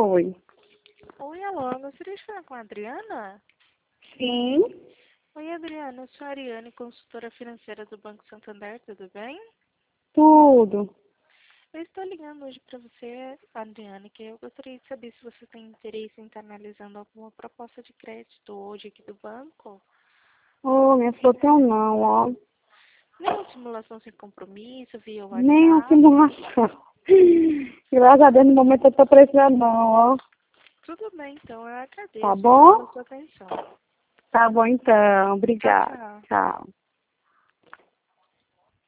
Oi. Oi, alô, eu gostaria de falar com a Adriana? Sim, Oi, Adriana, eu sou a Ariane, consultora financeira do Banco Santander, tudo bem? tudo. Eu estou ligando hoje para você, Adriane, que eu gostaria de saber se você tem interesse em estar analisando alguma proposta de crédito hoje aqui do banco. Ô, minha flor, teu não, ó. Nem simulação sem compromisso, via Nem uma WhatsApp. simulação. Graças a Deus, no momento eu tô precisando não, ó. Tudo bem, então, eu Tá agradeço, viu, pela bom? sua atenção. Tá bom então. Tchau, Obrigada. tchau. Tchau.